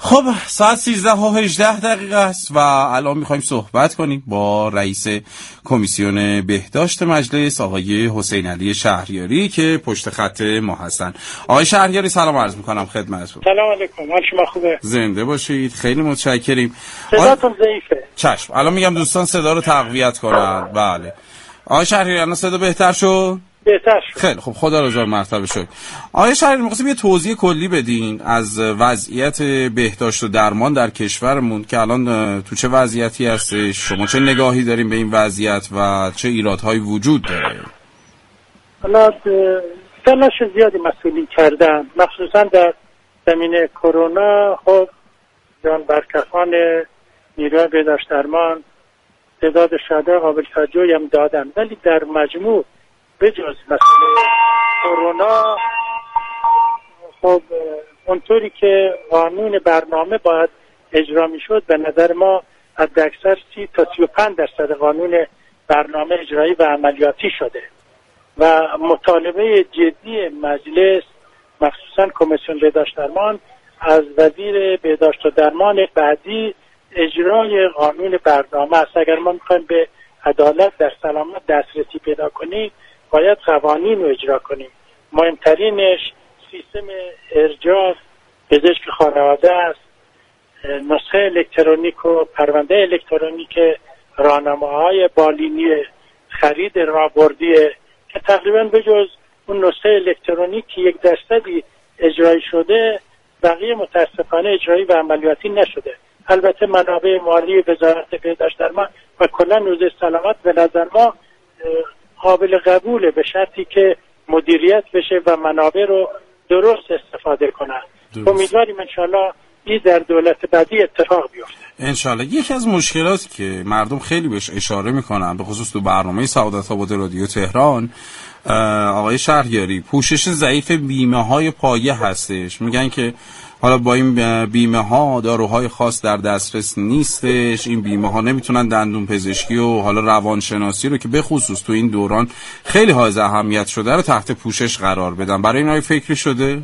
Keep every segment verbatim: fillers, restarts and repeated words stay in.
خب ساعت سیزده و هجده دقیقه است و الان میخوایم صحبت کنیم با رئیس کمیسیون بهداشت مجلس آقای حسین علی شهریاری که پشت خط ما هستن. آقای شهریاری سلام عرض میکنم خدمتتون. سلام علیکم، حال شما خوبه؟ زنده باشید، خیلی متشکریم. صداتون ضعیفه. چشم، الان میگم دوستان صدا رو تقویت کنن. بله آقای شهریاری الان صدا بهتر شد؟ بهتر شد. خیلی خب، خدا رو هزار مرتبه شکر. آقای شهریاری می‌خواستم یه توضیح کلی بدین از وضعیت بهداشت و درمان در کشورمون که الان تو چه وضعیتی هستش، شما چه نگاهی دارین به این وضعیت و چه ایرادهایی وجود داره؟ حالا تلاش زیادی مسئولین کردن، مخصوصا در زمینه کرونا. خب جان برکفان نیروی بهداشت درمان تعداد شهدا قابل توجهی هم دادن، ولی در مجموع بجز مسئله کرونا خب اونطوری که قانون برنامه باید اجرا میشد، به نظر ما حداکثر سی تا سی و پنج درصد قانون برنامه اجرایی و عملیاتی شده و مطالبه جدی مجلس مخصوصا کمیسیون بهداشت درمان از وزیر بهداشت و درمان بعدی اجرای قانون برنامه است. اگر ما میخوایم به عدالت در سلامت دسترسی پیدا کنیم باید قوانین رو اجرا کنیم. مهمترینش سیستم ارجاع پزشک خانواده است، نسخه الکترونیک و پرونده الکترونیک راهنماهای بالینی خرید راهبردیه که تقریبا بجز اون نسخه الکترونیک که یک درصدی اجرایی شده، بقیه متاسفانه اجرایی و عملیاتی نشده. البته منابع مالی وزارت بهداشت درمان و کلا حوزه سلامت به نظر ما قابل قبوله، به شرطی که مدیریت بشه و منابع رو درست استفاده کنن. امیدواریم انشالله این در دولت بعدی اتفاق بیفته. انشالله. یکی از مشکلاتی که مردم خیلی بهش اشاره میکنن، به خصوص تو برنامه سعادت آباد رادیو تهران، آقای شهریاری، پوشش ضعیف بیمه های پایه هستش. میگن که حالا با این بیمه ها داروهای خاص در دسترس نیستش، این بیمه ها نمیتونن دندون پزشکی و حالا روانشناسی رو که به خصوص تو این دوران خیلی حائز اهمیت شده رو تحت پوشش قرار بدن. برای این های فکری شده؟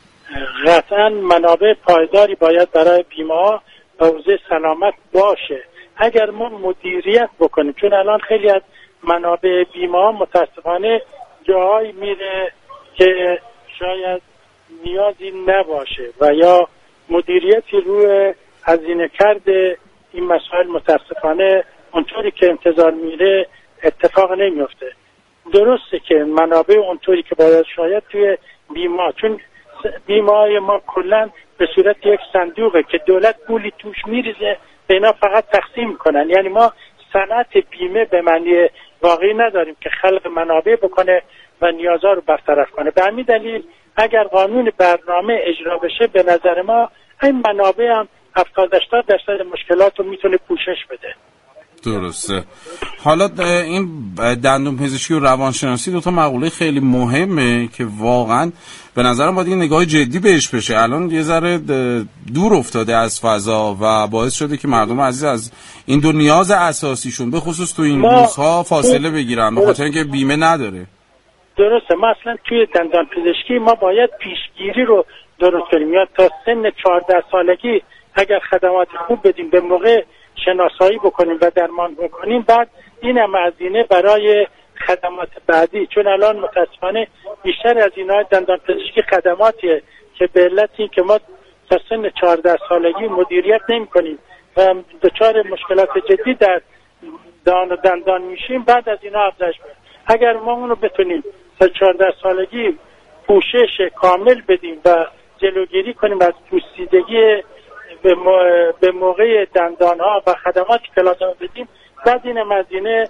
قطعا منابع پایداری باید برای بیمه ها و حوزه سلامت باشه اگر ما مدیریت بکنیم، چون الان خیلی از منابع بیمه ها متاسفانه جاهایی میره که شاید نیازی نباشه و یا مدیریتی روی هزینه کرده این مسائل متاسفانه اونطوری که انتظار میره اتفاق نمیفته. درسته که منابع اونطوری که باید شاید توی بیمه، چون بیمه های ما کلن به صورت یک صندوقه که دولت پولی توش میریزه به اینا فقط تقسیم کنن، یعنی ما صنعت بیمه به معنی واقعی نداریم که خلق منابع بکنه و نیازها رو برطرف کنه. به همین دلیل اگر قانون برنامه اجرا بشه به نظر ما این منابع هم هفتاد هشتاد درصد مشکلات رو میتونه پوشش بده. درسته. حالا این دندون پزشکی و روانشناسی دو تا مقوله خیلی مهمه که واقعا به نظرم باید یه نگاه جدی بهش بشه. الان یه ذره دور افتاده از فضا و باعث شده که مردم عزیز از این دو نیاز اساسیشون به خصوص تو این روزها فاصله بگیرن به خاطر اینکه بیمه نداره. درسته. ما اصلا توی دندان پزشکی ما باید پیشگیری رو درست کنیم، یا تا سن چهارده سالگی اگر خدمات خوب بدیم، به موقع شناسایی بکنیم و درمان بکنیم، بعد این هم هزینه برای خدمات بعدی، چون الان متاسفانه بیشتر از اینها دندان پزشکی خدماتیه که به علت این که ما تا سن چهارده سالگی مدیریت نمی کنیم و دچار مشکلات جدی در دهان و دندان میشیم، بعد از اینها افزایش بدیم. اگر ما اونو بتونیم تا چهارده سالگی پوشش کامل بدیم و جلوگیری کنیم از پوسیدگی به موقع دندان ها و خدماتی که لازم بدیم، بعد این مزینه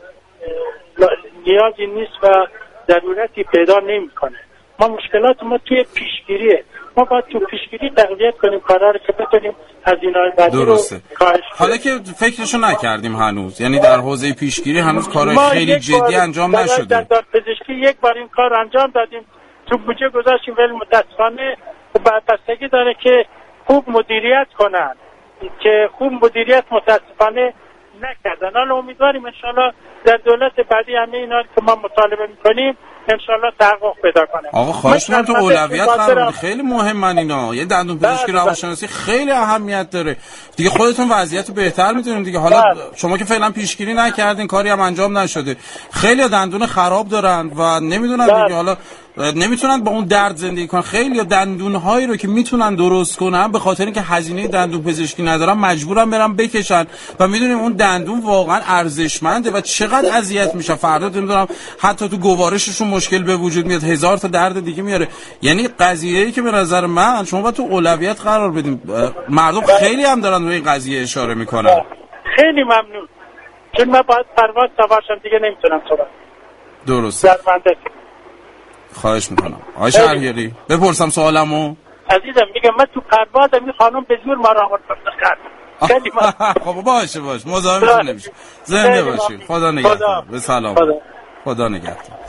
نیازی نیست و ضرورتی پیدا نمی کنه. ما مشکلات ما توی پیشگیریه، ما باید تو پیشگیری تقویت کنیم کارا رو که بتونیم از اینهای بعدی رو کاهش کنیم. حالا که فکرشو نکردیم هنوز، یعنی در حوزه پیشگیری هنوز کارهای خیلی جدی انجام نشده. در دندان پزشکی یک بار این کار انجام دادیم، تو بودجه گذاشتیم، ولی متاسفانه بستگی داره که خوب مدیریت کنن، که خوب مدیریت متاسفانه نکردن. حالا امیدواریم انشالله در دولت بعدی همه اینا که ما مطالبه میکنیم انشالله تحقق پیدا کنه. آقا خواهش می‌کنم تو اولویت قرار بدید، خیلی مهمن اینا. یه دندون پزشکی روانشناسی خیلی اهمیت داره دیگه. خودتون وضعیت رو بهتر می‌دونین دیگه. حالا بله. شما که فعلا پیشگیری نکردین، کاری هم انجام نشده. خیلی دندون خراب دارن و نمیدونن بله. دیگه حالا نمیتونن با اون درد زندگی کنن. خیلی دندون‌هایی رو که میتونن درست کنن به خاطر اینکه هزینه دندون پزشکی ندارن مجبورن برن بکشن و میدونیم اون دندون واقعا ارزشمنده و چقدر اذیت میشه. فردا نمیدونم حتی تو گوارششون مشکل به وجود میاد، هزار تا درد دیگه میاره. یعنی قضیه‌ای که به نظر من شما باید تو اولویت قرار بدیم. مردم خیلی هم دارن روی این قضیه اشاره میکنن. خیلی ممنون. چون من باید پرواز سوارشم دیگه نمیتونم صحبت. درسته. خواهش میکنم. آقای شهریاری بپرسم سوالمو. عزیزم میگم من تو پروازم این خانم به زور ما را آورد کرد. خیلی خب باشه باشه مزاحمتون نمیشه. زنده باشید. خدا نگهدار. به سلام. خدا, خدا نگهدار.